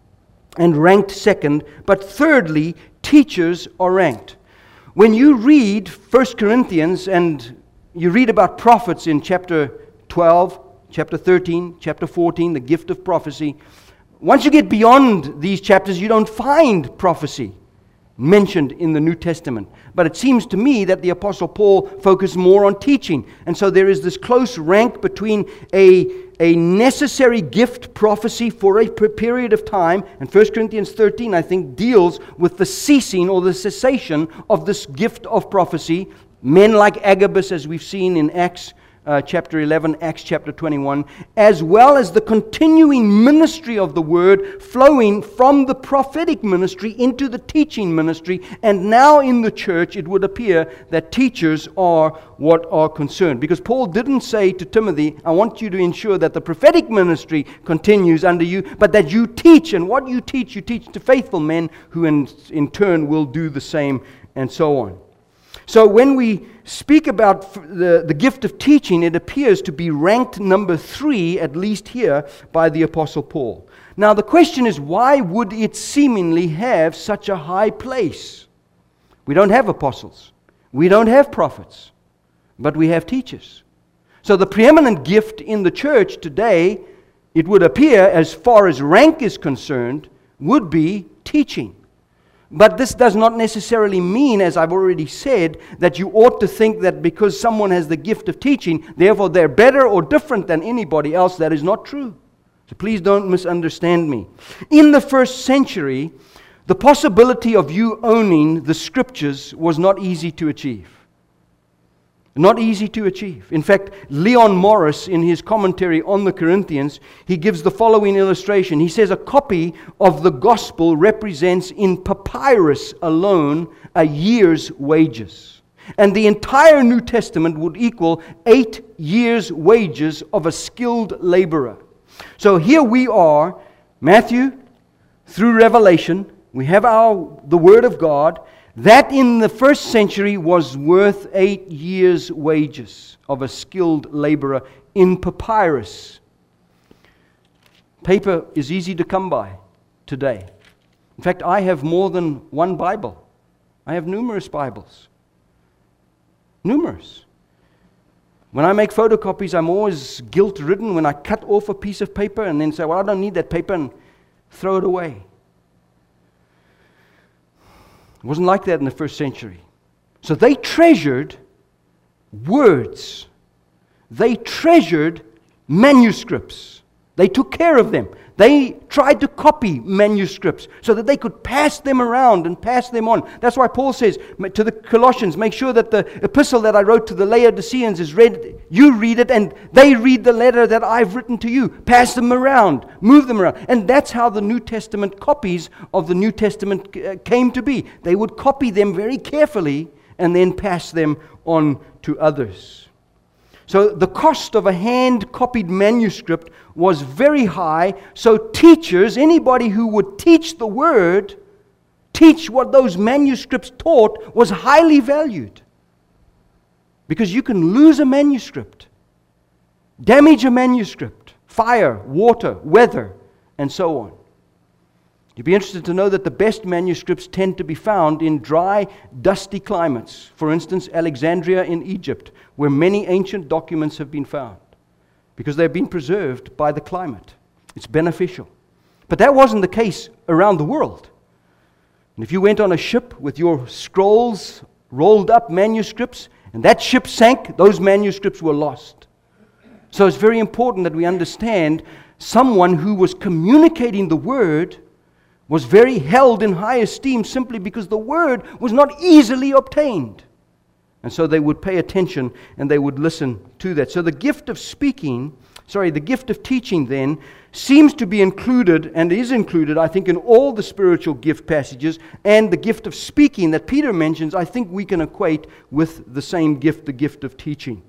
and ranked second. But thirdly, teachers are ranked. When you read 1 Corinthians and you read about prophets in chapter 12, chapter 13, chapter 14, the gift of prophecy, once you get beyond these chapters, you don't find prophecy mentioned in the New Testament. But it seems to me that the Apostle Paul focused more on teaching. And so there is this close rank between a necessary gift, prophecy, for a period of time. And 1 Corinthians 13, I think, deals with the ceasing or the cessation of this gift of prophecy. Men like Agabus, as we've seen in Acts chapter 11, Acts chapter 21, as well as the continuing ministry of the word flowing from the prophetic ministry into the teaching ministry. And now in the church, it would appear that teachers are what are concerned. Because Paul didn't say to Timothy, I want you to ensure that the prophetic ministry continues under you, but that you teach. And what you teach to faithful men who in turn will do the same, and so on. So when we speak about the gift of teaching, it appears to be ranked number 3, at least here, by the Apostle Paul. Now the question is, why would it seemingly have such a high place? We don't have apostles. We don't have prophets. But we have teachers. So the preeminent gift in the church today, it would appear, as far as rank is concerned, would be teaching. But this does not necessarily mean, as I've already said, that you ought to think that because someone has the gift of teaching, therefore they're better or different than anybody else. That is not true. So please don't misunderstand me. In the first century, the possibility of you owning the Scriptures was not easy to achieve. Not easy to achieve. In fact, Leon Morris, in his commentary on the Corinthians, he gives the following illustration. He says a copy of the gospel represents in papyrus alone a year's wages. And the entire New Testament would equal 8 years' wages of a skilled laborer. So here we are, Matthew, through Revelation, we have the Word of God. That in the first century was worth 8 years' wages of a skilled laborer in papyrus. Paper is easy to come by today. In fact, I have more than one Bible. I have numerous Bibles. Numerous. When I make photocopies, I'm always guilt-ridden when I cut off a piece of paper and then say, well, I don't need that paper, and throw it away. It wasn't like that in the first century. So they treasured words. They treasured manuscripts. They took care of them. They tried to copy manuscripts so that they could pass them around and pass them on. That's why Paul says to the Colossians, make sure that the epistle that I wrote to the Laodiceans is read. You read it and they read the letter that I've written to you. Pass them around. Move them around. And that's how the New Testament copies of the New Testament came to be. They would copy them very carefully and then pass them on to others. So the cost of a hand-copied manuscript was very high. So teachers, anybody who would teach the Word, teach what those manuscripts taught, was highly valued. Because you can lose a manuscript, damage a manuscript, fire, water, weather, and so on. You'd be interested to know that the best manuscripts tend to be found in dry, dusty climates. For instance, Alexandria in Egypt, where many ancient documents have been found, because they've been preserved by the climate. It's beneficial. But that wasn't the case around the world. And if you went on a ship with your scrolls, rolled up manuscripts, and that ship sank, those manuscripts were lost. So it's very important that we understand someone who was communicating the Word was very held in high esteem simply because the Word was not easily obtained. And so they would pay attention and they would listen to that. So the gift of the gift of teaching then seems to be included, and is included, I think, in all the spiritual gift passages. And the gift of speaking that Peter mentions, I think we can equate with the same gift, the gift of teaching.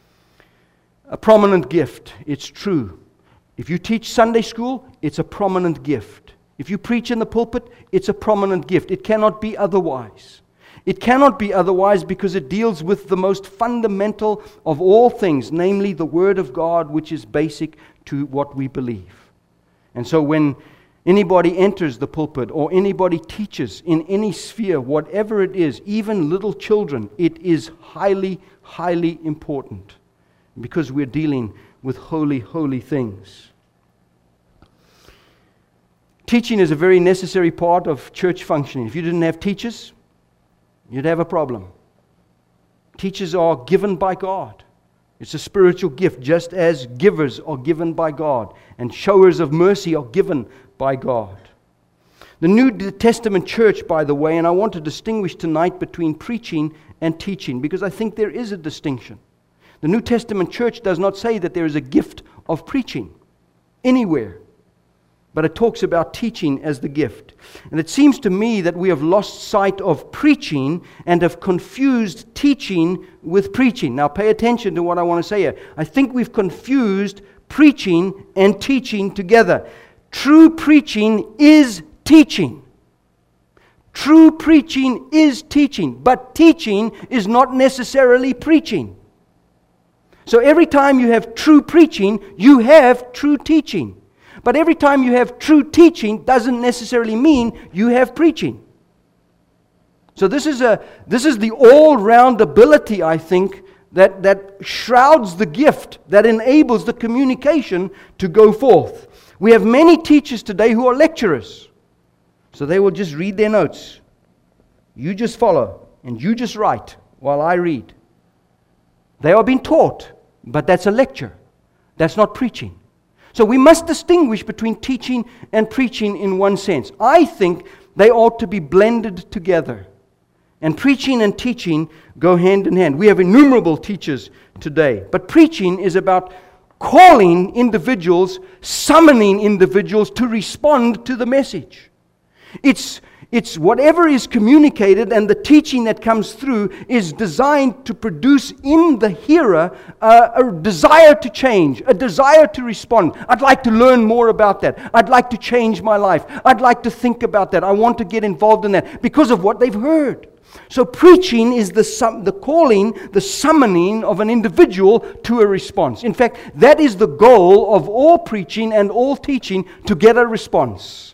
A prominent gift, it's true. If you teach Sunday school, it's a prominent gift. If you preach in the pulpit, it's a prominent gift. It cannot be otherwise. It cannot be otherwise because it deals with the most fundamental of all things, namely the Word of God, which is basic to what we believe. And so when anybody enters the pulpit or anybody teaches in any sphere, whatever it is, even little children, it is highly, highly important because we're dealing with holy, holy things. Teaching is a very necessary part of church functioning. If you didn't have teachers, you'd have a problem. Teachers are given by God. It's a spiritual gift, just as givers are given by God, and showers of mercy are given by God. The New Testament church, by the way, and I want to distinguish tonight between preaching and teaching, because I think there is a distinction. The New Testament church does not say that there is a gift of preaching anywhere, but it talks about teaching as the gift. And it seems to me that we have lost sight of preaching and have confused teaching with preaching. Now pay attention to what I want to say here. I think we've confused preaching and teaching together. True preaching is teaching. True preaching is teaching, but teaching is not necessarily preaching. So every time you have true preaching, you have true teaching. But every time you have true teaching doesn't necessarily mean you have preaching. So this is the all-round ability, I think, that shrouds the gift, that enables the communication to go forth. We have many teachers today who are lecturers. So they will just read their notes. You just follow, and you just write while I read. They are being taught, but that's a lecture. That's not preaching. So we must distinguish between teaching and preaching in one sense. I think they ought to be blended together. And preaching and teaching go hand in hand. We have innumerable teachers today. But preaching is about calling individuals, summoning individuals to respond to the message. It's whatever is communicated, and the teaching that comes through is designed to produce in the hearer a desire to change, a desire to respond. I'd like to learn more about that. I'd like to change my life. I'd like to think about that. I want to get involved in that because of what they've heard. So preaching is the calling, the summoning of an individual to a response. In fact, that is the goal of all preaching and all teaching, to get a response.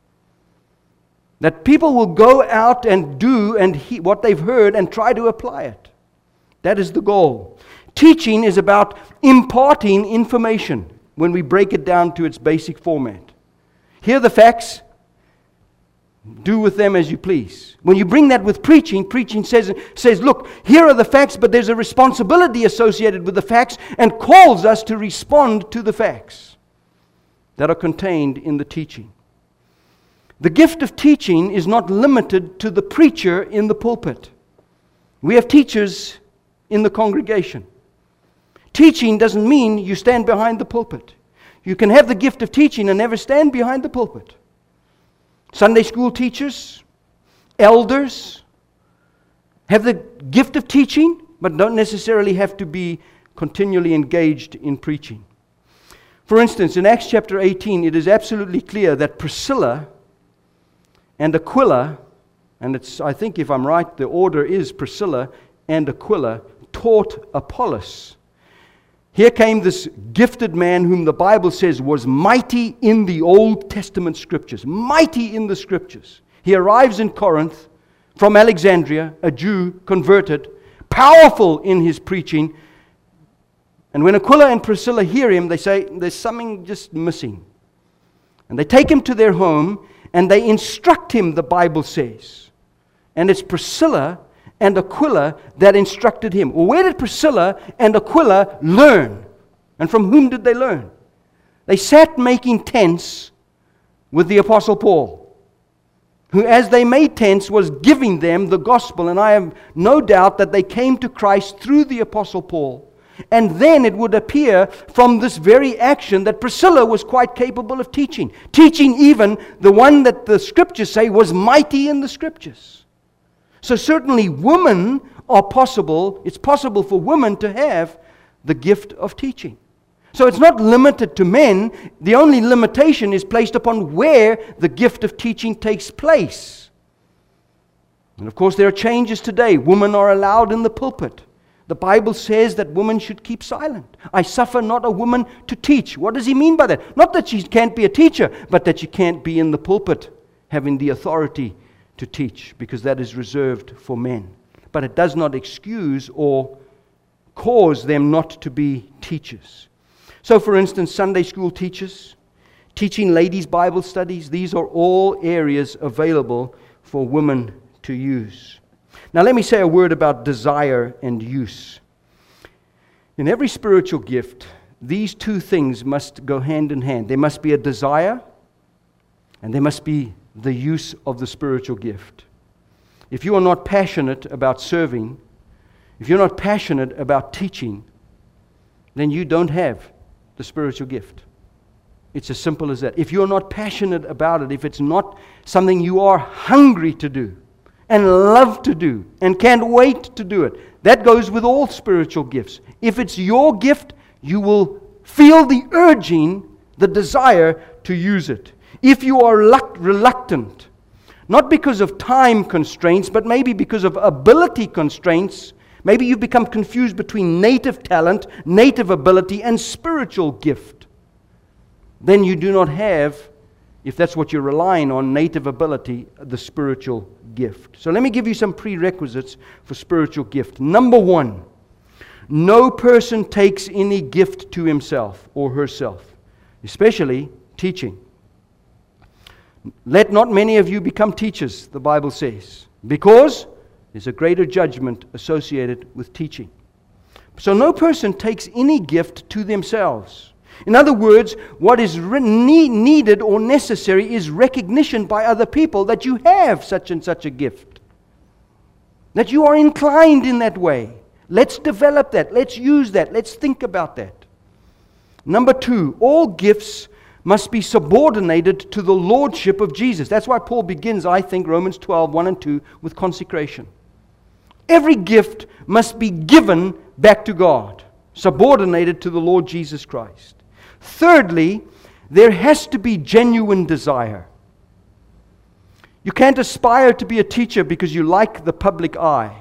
That people will go out and do what they've heard and try to apply it. That is the goal. Teaching is about imparting information when we break it down to its basic format. Hear the facts, do with them as you please. When you bring that with preaching, preaching says, look, here are the facts, but there's a responsibility associated with the facts, and calls us to respond to the facts that are contained in the teaching. The gift of teaching is not limited to the preacher in the pulpit. We have teachers in the congregation. Teaching doesn't mean you stand behind the pulpit. You can have the gift of teaching and never stand behind the pulpit. Sunday school teachers, elders, have the gift of teaching, but don't necessarily have to be continually engaged in preaching. For instance, in Acts chapter 18, it is absolutely clear that Priscilla and Aquila, and I think if I'm right, the order is Priscilla and Aquila, taught Apollos. Here came this gifted man whom the Bible says was mighty in the Old Testament Scriptures. Mighty in the Scriptures. He arrives in Corinth from Alexandria, a Jew converted, powerful in his preaching. And when Aquila and Priscilla hear him, they say, there's something just missing. And they take him to their home, and they instruct him, the Bible says. And it's Priscilla and Aquila that instructed him. Well, where did Priscilla and Aquila learn? And from whom did they learn? They sat making tents with the Apostle Paul, who, as they made tents, was giving them the gospel. And I have no doubt that they came to Christ through the Apostle Paul. And then it would appear from this very action that Priscilla was quite capable of teaching. Teaching even the one that the Scriptures say was mighty in the Scriptures. So certainly women are possible. It's possible for women to have the gift of teaching. So it's not limited to men. The only limitation is placed upon where the gift of teaching takes place. And of course, there are changes today. Women are allowed in the pulpit. The Bible says that women should keep silent. I suffer not a woman to teach. What does he mean by that? Not that she can't be a teacher, but that she can't be in the pulpit having the authority to teach, because that is reserved for men. But it does not excuse or cause them not to be teachers. So, for instance, Sunday school teachers, teaching ladies' Bible studies, these are all areas available for women to use. Now let me say a word about desire and use. In every spiritual gift, these two things must go hand in hand. There must be a desire, and there must be the use of the spiritual gift. If you are not passionate about serving, if you're not passionate about teaching, then you don't have the spiritual gift. It's as simple as that. If you're not passionate about it, if it's not something you are hungry to do, and love to do, and can't wait to do it. That goes with all spiritual gifts. If it's your gift, you will feel the urging, the desire to use it. If you are reluctant, not because of time constraints, but maybe because of ability constraints, maybe you've become confused between native talent, native ability, and spiritual gift, then you do not have, if that's what you're relying on, native ability, the spiritual gift. So let me give you some prerequisites for spiritual gift. Number one, no person takes any gift to himself or herself, especially teaching. Let not many of you become teachers, the Bible says, because there's a greater judgment associated with teaching. So no person takes any gift to themselves. In other words, what is needed or necessary is recognition by other people that you have such and such a gift, that you are inclined in that way. Let's develop that. Let's use that. Let's think about that. Number two, all gifts must be subordinated to the lordship of Jesus. That's why Paul begins, I think, Romans 12, 1 and 2, with consecration. Every gift must be given back to God, subordinated to the Lord Jesus Christ. Thirdly, there has to be genuine desire. You can't aspire to be a teacher because you like the public eye.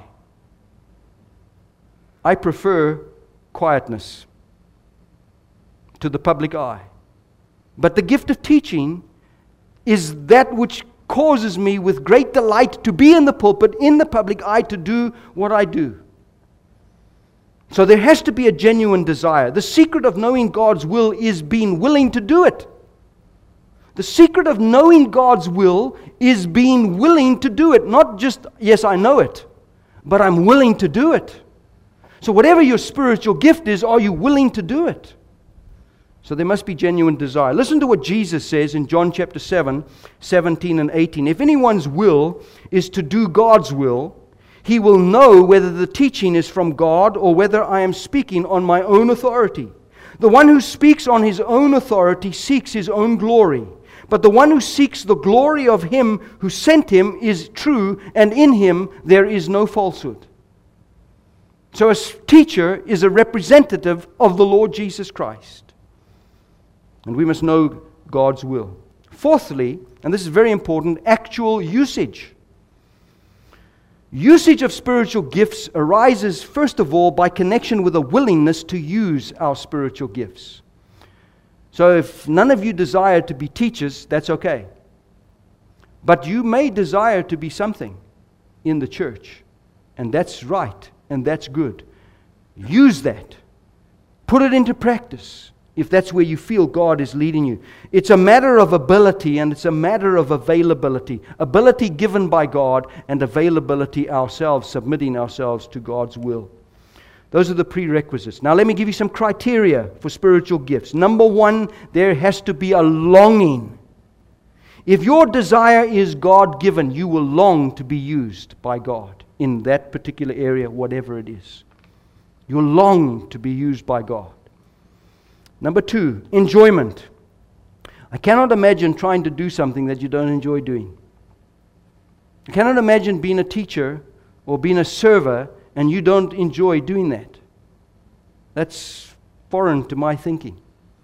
I prefer quietness to the public eye. But the gift of teaching is that which causes me with great delight to be in the pulpit, in the public eye, to do what I do. So there has to be a genuine desire. The secret of knowing God's will is being willing to do it. The secret of knowing God's will is being willing to do it. Not just, yes, I know it, but I'm willing to do it. So whatever your spiritual gift is, are you willing to do it? So there must be genuine desire. Listen to what Jesus says in John chapter 7, 17 and 18. If anyone's will is to do God's will, he will know whether the teaching is from God or whether I am speaking on my own authority. The one who speaks on his own authority seeks his own glory. But the one who seeks the glory of him who sent him is true, and in him there is no falsehood. So a teacher is a representative of the Lord Jesus Christ. And we must know God's will. Fourthly, and this is very important, actual usage. Usage of spiritual gifts arises, first of all, by connection with a willingness to use our spiritual gifts. So if none of you desire to be teachers, that's okay. But you may desire to be something in the church, and that's right, and that's good. Use that. Put it into practice if that's where you feel God is leading you. It's a matter of ability and it's a matter of availability. Ability given by God and availability ourselves, submitting ourselves to God's will. Those are the prerequisites. Now let me give you some criteria for spiritual gifts. Number one, there has to be a longing. If your desire is God-given, you will long to be used by God in that particular area, whatever it is. You'll long to be used by God. Number two, enjoyment. I cannot imagine trying to do something that you don't enjoy doing. I cannot imagine being a teacher or being a server and you don't enjoy doing that. That's foreign to my thinking.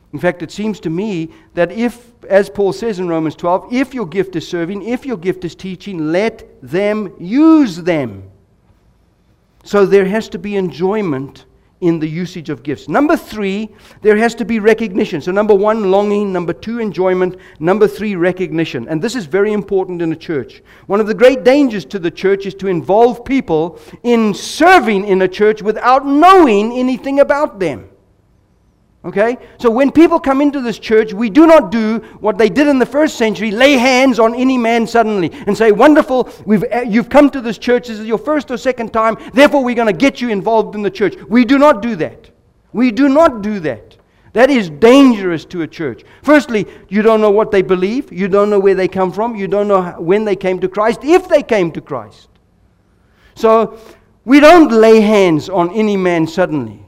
In fact, it seems to me that if, as Paul says in Romans 12, if your gift is serving, if your gift is teaching, let them use them. So there has to be enjoyment in the usage of gifts. Number 3, there has to be recognition. So number 1, longing. Number 2, enjoyment. Number 3, recognition. And this is very important in a church. One of the great dangers to the church is to involve people in serving in a church without knowing anything about them. Okay? So when people come into this church, we do not do what they did in the first century, lay hands on any man suddenly and say, wonderful, you've come to this church, this is your first or second time, therefore we're going to get you involved in the church. We do not do that. We do not do that. That is dangerous to a church. Firstly, you don't know what they believe. You don't know where they come from. You don't know when they came to Christ, if they came to Christ. So we don't lay hands on any man suddenly.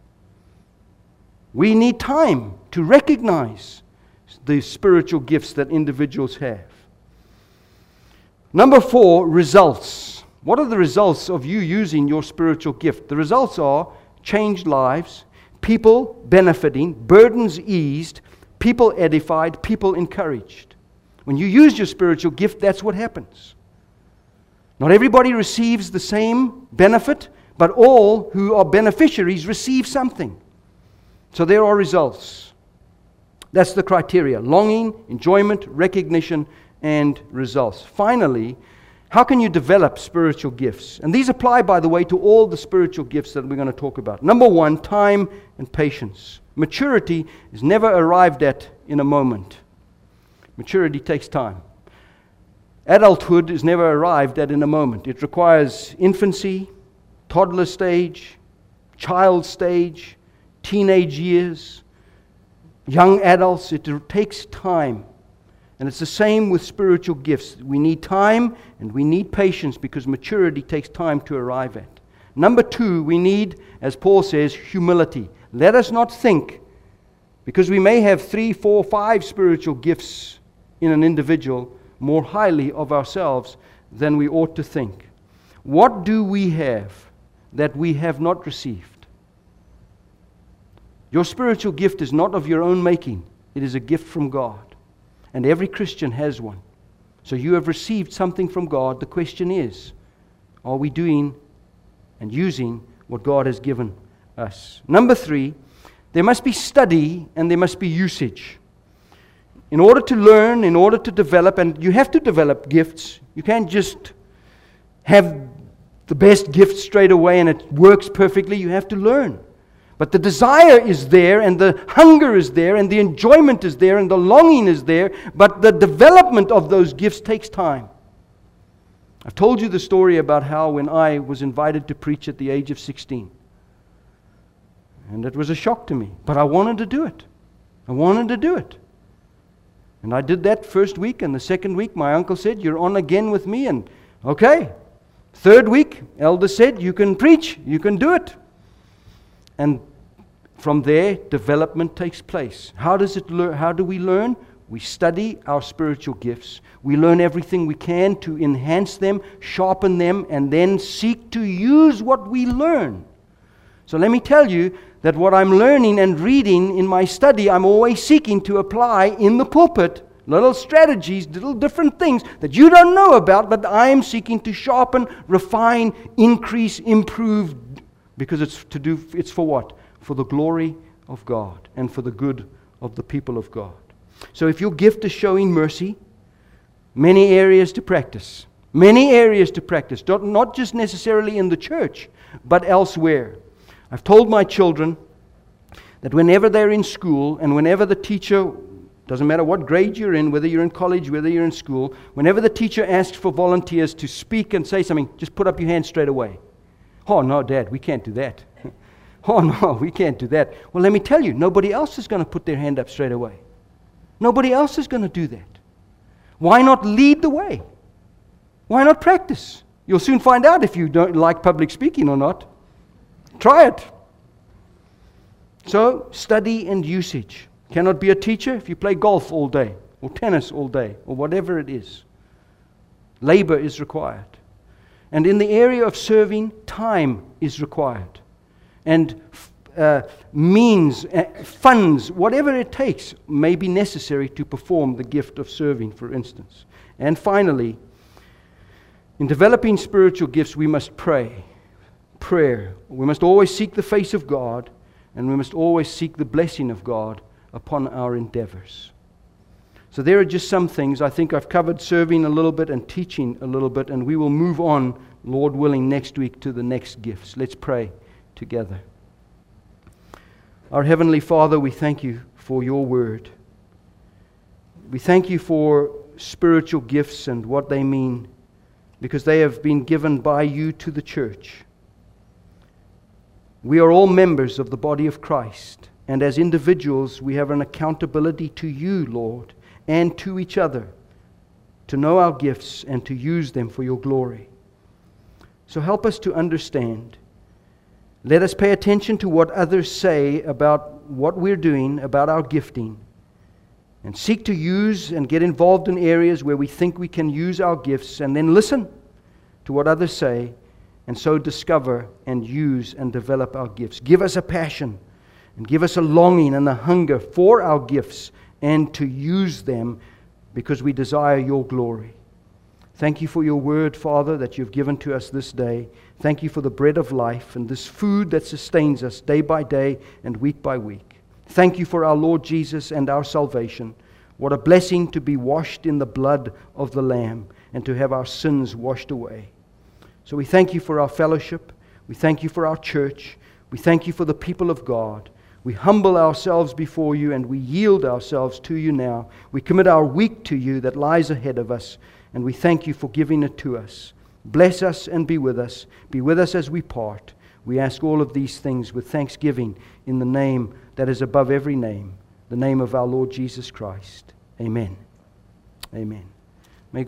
We need time to recognize the spiritual gifts that individuals have. Number 4, results. What are the results of you using your spiritual gift? The results are changed lives, people benefiting, burdens eased, people edified, people encouraged. When you use your spiritual gift, that's what happens. Not everybody receives the same benefit, but all who are beneficiaries receive something. So there are results. That's the criteria: longing, enjoyment, recognition, and results. Finally, how can you develop spiritual gifts? And these apply, by the way, to all the spiritual gifts that we're going to talk about. Number 1, time and patience. Maturity is never arrived at in a moment. Maturity takes time. Adulthood is never arrived at in a moment. It requires infancy, toddler stage, child stage, teenage years, young adults. It takes time. And it's the same with spiritual gifts. We need time and we need patience because maturity takes time to arrive at. Number 2, we need, as Paul says, humility. Let us not think, because we may have 3, 4, 5 spiritual gifts in an individual, more highly of ourselves than we ought to think. What do we have that we have not received? Your spiritual gift is not of your own making. It is a gift from God. And every Christian has one. So you have received something from God. The question is, are we doing and using what God has given us? Number 3, there must be study and there must be usage. In order to learn, in order to develop, and you have to develop gifts. You can't just have the best gift straight away and it works perfectly. You have to learn. But the desire is there, and the hunger is there, and the enjoyment is there, and the longing is there, but the development of those gifts takes time. I've told you the story about how when I was invited to preach at the age of 16. And it was a shock to me, but I wanted to do it. I wanted to do it. And I did that first week, and the second week my uncle said, "You're on again with me," and okay. Third week, elder said, "You can preach, you can do it." And from there, development takes place. How do we learn? We study our spiritual gifts. We learn everything we can to enhance them, sharpen them, and then seek to use what we learn. So let me tell you that what I'm learning and reading in my study, I'm always seeking to apply in the pulpit. Little strategies, little different things that you don't know about, but I am seeking to sharpen, refine, increase, improve. Because it's for what? For the glory of God and for the good of the people of God. So if your gift is showing mercy, many areas to practice. Many areas to practice. Not just necessarily in the church, but elsewhere. I've told my children that whenever they're in school and whenever the teacher, doesn't matter what grade you're in, whether you're in college, whether you're in school, whenever the teacher asks for volunteers to speak and say something, just put up your hand straight away. "Oh, no, Dad, we can't do that." "Oh, no, we can't do that." Well, let me tell you, nobody else is going to put their hand up straight away. Nobody else is going to do that. Why not lead the way? Why not practice? You'll soon find out if you don't like public speaking or not. Try it. So, study and usage. Cannot be a teacher if you play golf all day, or tennis all day, or whatever it is. Labor is required. And in the area of serving, time is required. And means, funds, whatever it takes may be necessary to perform the gift of serving, for instance. And finally, in developing spiritual gifts, we must pray. Prayer. We must always seek the face of God, and we must always seek the blessing of God upon our endeavors. So there are just some things. I think I've covered serving a little bit and teaching a little bit, and we will move on, Lord willing, next week to the next gifts. Let's pray together. Our Heavenly Father, we thank you for your word. We thank you for spiritual gifts and what they mean, because they have been given by you to the church. We are all members of the body of Christ, and as individuals we have an accountability to you, Lord, and to each other, to know our gifts and to use them for your glory. So help us to understand. Let us pay attention to what others say about what we're doing, about our gifting, and seek to use and get involved in areas where we think we can use our gifts, and then listen to what others say, and so discover and use and develop our gifts. Give us a passion, and give us a longing and a hunger for our gifts, and to use them because we desire your glory. Thank you for your word, Father, that you've given to us this day. Thank you for the bread of life and this food that sustains us day by day and week by week. Thank you for our Lord Jesus and our salvation. What a blessing to be washed in the blood of the Lamb and to have our sins washed away. So we thank you for our fellowship. We thank you for our church. We thank you for the people of God. We humble ourselves before you and we yield ourselves to you now. We commit our week to you that lies ahead of us, and we thank you for giving it to us. Bless us and be with us. Be with us as we part. We ask all of these things with thanksgiving in the name that is above every name, the name of our Lord Jesus Christ. Amen. Amen.